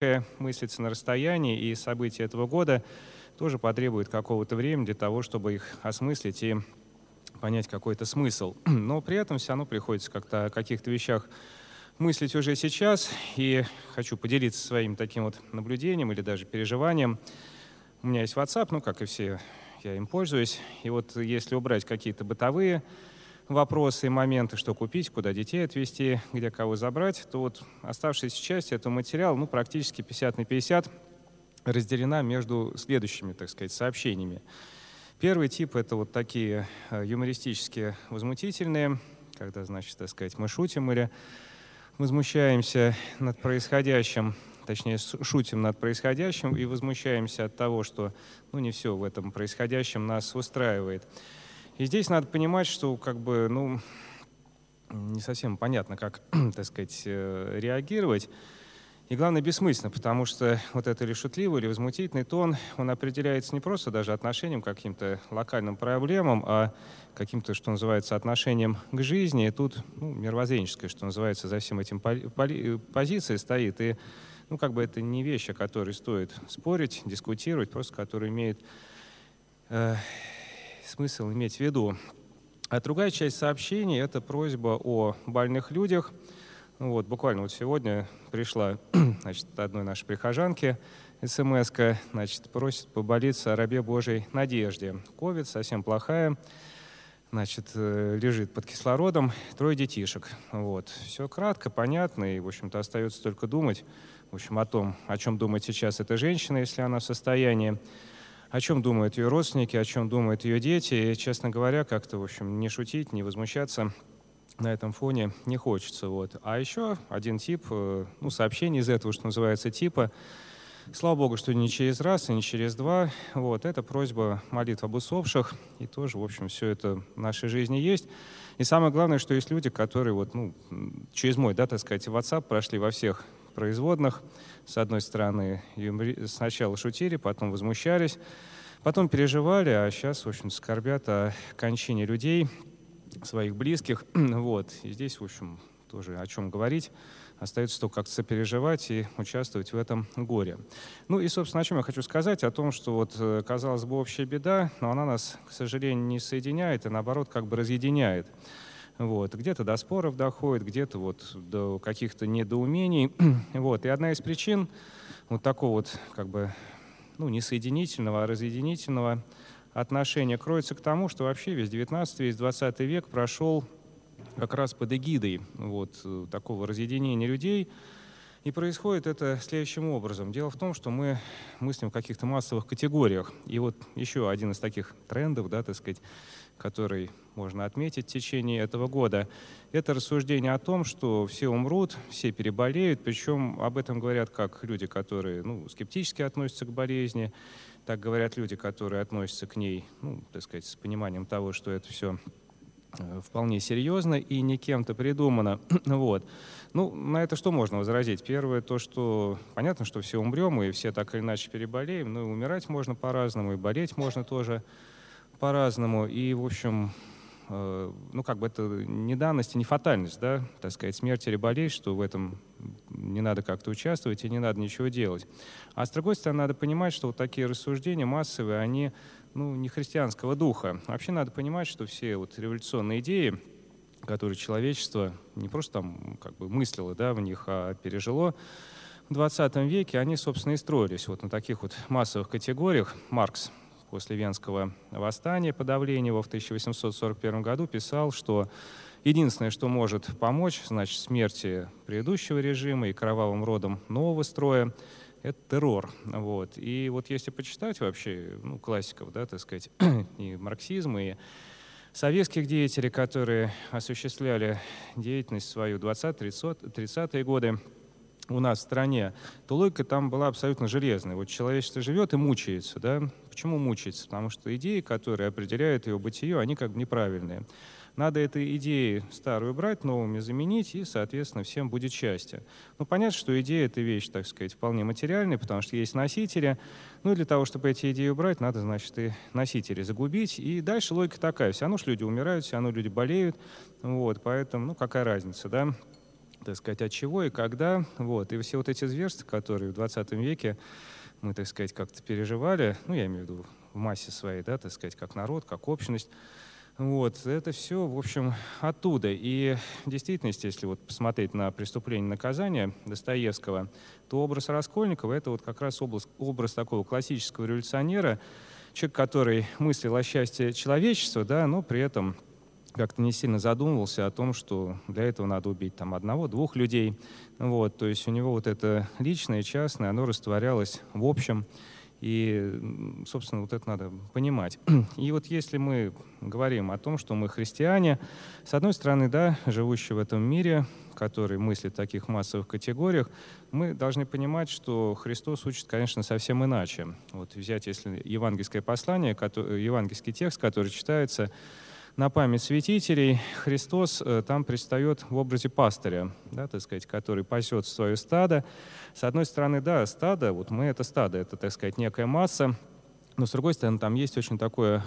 мыслится на расстоянии, и события этого года тоже потребуют какого-то времени для того, чтобы их осмыслить и понять какой-то смысл. Но при этом все равно приходится как-то о каких-то вещах мыслить уже сейчас. И хочу поделиться своим таким вот наблюдением или даже переживанием. У меня есть WhatsApp, ну, как и все, я им пользуюсь. И вот если убрать какие-то бытовые вопросы и моменты, что купить, куда детей отвезти, где кого забрать, то вот оставшаяся часть этого материала, ну, практически 50 на 50 разделена между следующими, так сказать, сообщениями. Первый тип — это вот такие юмористические, возмутительные, когда, значит, так сказать, мы шутим или возмущаемся над происходящим, точнее, шутим над происходящим и возмущаемся от того, что, ну, не все в этом происходящем нас устраивает. И здесь надо понимать, что, как бы, ну, не совсем понятно, как, так сказать, реагировать. И главное, бессмысленно, потому что вот это или шутливый, или возмутительный тон, он определяется не просто даже отношением к каким-то локальным проблемам, а каким-то, что называется, отношением к жизни. И тут, ну, мировоззренческое, что называется, за всем этим позиция стоит. И, ну, как бы это не вещь, о которой стоит спорить, дискутировать, просто которая имеет э, смысл иметь в виду. А другая часть сообщений — это просьба о больных людях. Ну вот, буквально вот сегодня пришла, значит, от одной нашей прихожанки смс-ка, значит, просит поболиться о рабе Божьей Надежде. Ковид, совсем плохая, значит, лежит под кислородом, 3 детишек. Вот. Все кратко, понятно, и, в общем-то, остается только думать, в общем, о том, о чем думает сейчас эта женщина, если она в состоянии, о чем думают ее родственники, о чем думают ее дети. И, честно говоря, как-то, в общем, не шутить, не возмущаться на этом фоне не хочется. Вот. А еще один тип, ну, сообщений из этого, что называется, типа. Слава Богу, что не через раз и не через два. Вот. Это просьба молитв об усопших. И тоже, в общем, все это в нашей жизни есть. И самое главное, что есть люди, которые вот, ну, через мой, да, так сказать, WhatsApp прошли во всех производных. С одной стороны, сначала шутили, потом возмущались, потом переживали, а сейчас, в общем, скорбят о кончине людей, своих близких. Вот. И здесь, в общем, тоже о чем говорить. Остается только как-то сопереживать и участвовать в этом горе. Ну и, собственно, о чем я хочу сказать? О том, что вот, казалось бы, общая беда, но она нас, к сожалению, не соединяет, и наоборот, как бы разъединяет. Вот. Где-то до споров доходит, где-то вот до каких-то недоумений. Вот. И одна из причин вот такого вот, как бы, ну, не соединительного, а разъединительного отношения кроется к тому, что вообще весь 19 весь 20 век прошел как раз под эгидой вот такого разъединения людей. И происходит это следующим образом. Дело в том, что мы мыслим в каких-то массовых категориях. И вот еще один из таких трендов, да, так сказать, который можно отметить в течение этого года, это рассуждение о том, что все умрут, все переболеют. Причем об этом говорят как люди, которые, ну, скептически относятся к болезни, так говорят люди, которые относятся к ней, ну, так сказать, с пониманием того, что это все вполне серьезно и не кем-то придумано. Вот. Ну, на это что можно возразить? Первое, то, что понятно, что все умрем, и все так или иначе переболеем, но и умирать можно по-разному, и болеть можно тоже по-разному. И, в общем, ну, как бы это не данность и не фатальность, да, так сказать, смерть или болезнь, что в этом не надо как-то участвовать и не надо ничего делать. А с другой стороны, надо понимать, что вот такие рассуждения массовые, они, ну, не христианского духа. Вообще надо понимать, что все вот революционные идеи, которые человечество не просто там как бы мыслило, да, в них, а пережило в 20 веке, они, собственно, и строились вот на таких вот массовых категориях. Маркс после Венского восстания, подавления его в 1841 году писал, что единственное, что может помочь, значит, смерти предыдущего режима и кровавым родам нового строя, это террор. Вот. И вот если почитать вообще, ну, классиков, да, так сказать, и марксизма, и советских деятелей, которые осуществляли деятельность свою в 20-30-е годы у нас в стране, то логика там была абсолютно железная. Вот человечество живет и мучается, да? Почему мучается? Потому что идеи, которые определяют его бытие, они как бы неправильные. Надо этой идеи старую брать, новыми заменить, и, соответственно, всем будет счастье. Ну, понятно, что идея — это вещь, так сказать, вполне материальная, потому что есть носители. Ну, и для того, чтобы эти идеи убрать, надо, значит, и носители загубить. И дальше логика такая. Все равно ж люди умирают, все равно люди болеют. Вот, поэтому, ну, какая разница, да? так сказать, от чего и когда. Вот. И все вот эти зверства, которые в 20 веке мы, так сказать, как-то переживали, ну, я имею в виду в массе своей, да, так сказать, как народ, как общность, вот, это все, в общем, оттуда. И в действительности, если вот посмотреть на «Преступление и наказание» Достоевского, то образ Раскольникова — это вот как раз образ такого классического революционера, человек, который мыслил о счастье человечества, да, но при этом как-то не сильно задумывался о том, что для этого надо убить там одного-двух людей. Вот, то есть у него вот это личное, частное, оно растворялось в общем. И, собственно, вот это надо понимать. И вот если мы говорим о том, что мы христиане, с одной стороны, да, живущие в этом мире, который мыслит в таких массовых категориях, мы должны понимать, что Христос учит, конечно, совсем иначе. Вот взять, если евангельское послание, евангельский текст, который читается на память святителей, Христос там предстает в образе пастыря, да, так сказать, который пасет свое стадо. С одной стороны, да, стадо, вот мы — это стадо, это, так сказать, некая масса, но с другой стороны, там есть очень такое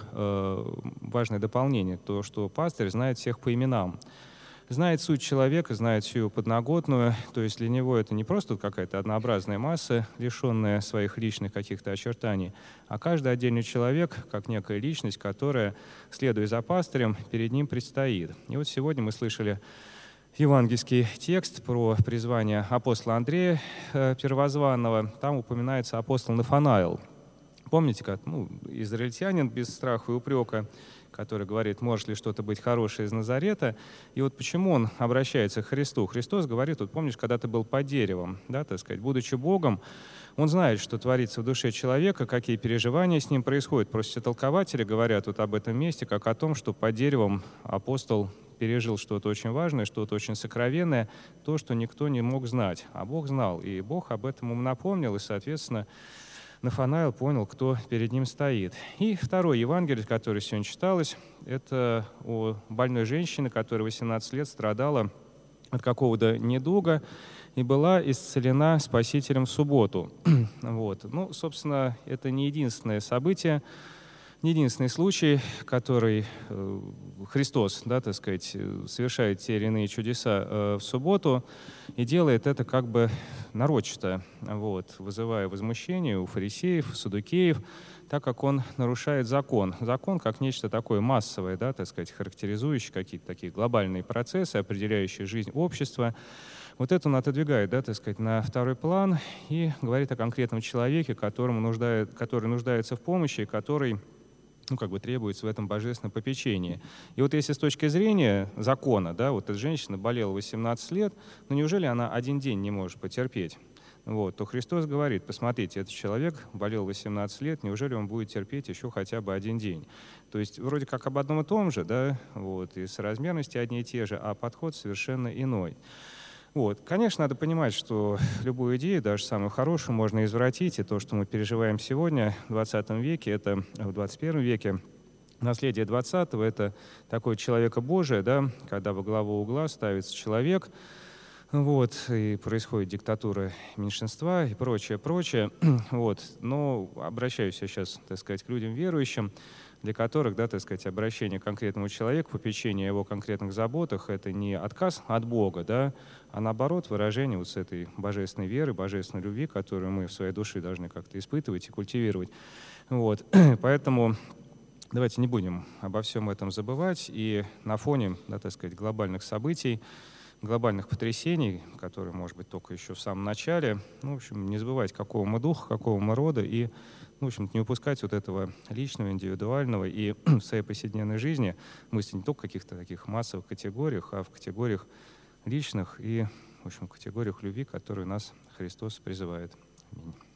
важное дополнение, то, что пастырь знает всех по именам. Знает суть человека, знает всю его подноготную, то есть для него это не просто какая-то однообразная масса, лишенная своих личных каких-то очертаний, а каждый отдельный человек, как некая личность, которая, следуя за пастырем, перед ним предстоит. И вот сегодня мы слышали евангельский текст про призвание апостола Андрея Первозванного. Там упоминается апостол Нафанаил. Помните, как израильтянин без страха и упрека, который говорит, может ли что-то быть хорошее из Назарета. И вот почему он обращается к Христу. Христос говорит, вот помнишь, когда ты был под деревом, да, так сказать, будучи Богом, он знает, что творится в душе человека, какие переживания с ним происходят. Просто все толкователи говорят вот об этом месте, как о том, что под деревом апостол пережил что-то очень важное, что-то очень сокровенное, то, что никто не мог знать. А Бог знал, и Бог об этом ему напомнил, и, соответственно, Нафанаил понял, кто перед ним стоит. И второе Евангелие, которое сегодня читалось, это о больной женщине, которая 18 лет страдала от какого-то недуга и была исцелена Спасителем в субботу. Вот. Ну, собственно, это не единственное событие, не единственный случай, который Христос, да, так сказать, совершает те или иные чудеса в субботу и делает это как бы нарочито, вот, вызывая возмущение у фарисеев, саддукеев, так как он нарушает закон. Закон как нечто такое массовое, да, так сказать, характеризующее какие-то такие глобальные процессы, определяющие жизнь общества. Вот это он отодвигает, да, так сказать, на второй план и говорит о конкретном человеке, который нуждается в помощи, и который как бы требуется в этом божественном попечении. И вот если с точки зрения закона, да, вот эта женщина болела 18 лет, ну неужели она один день не может потерпеть? Вот, то Христос говорит, посмотрите, этот человек болел 18 лет, неужели он будет терпеть еще хотя бы один день? То есть вроде как об одном и том же, да, вот, и соразмерности одни и те же, а подход совершенно иной. Вот. Конечно, надо понимать, что любую идею, даже самую хорошую, можно извратить. И то, что мы переживаем сегодня, в 20 веке, это в 21 веке, наследие 20-го — это такое человека Божие, да, когда во главу угла ставится человек, вот, и происходит диктатура меньшинства и прочее, прочее. Вот. Но обращаюсь я сейчас, так сказать, к людям верующим, для которых, да, так сказать, обращение к конкретному человеку, попечение о его конкретных заботах — это не отказ от Бога, да, а наоборот выражение вот с этой божественной веры, божественной любви, которую мы в своей душе должны как-то испытывать и культивировать. Вот. Поэтому давайте не будем обо всем этом забывать. И на фоне, да, так сказать, глобальных событий, глобальных потрясений, которые, может быть, только еще в самом начале, ну, в общем, не забывать, какого мы духа, какого мы рода, и, ну, в общем, не упускать вот этого личного, индивидуального, и в своей повседневной жизни мыслить не только в каких-то таких массовых категориях, а в категориях личных и, в общем, в категориях любви, которые нас Христос призывает. Аминь.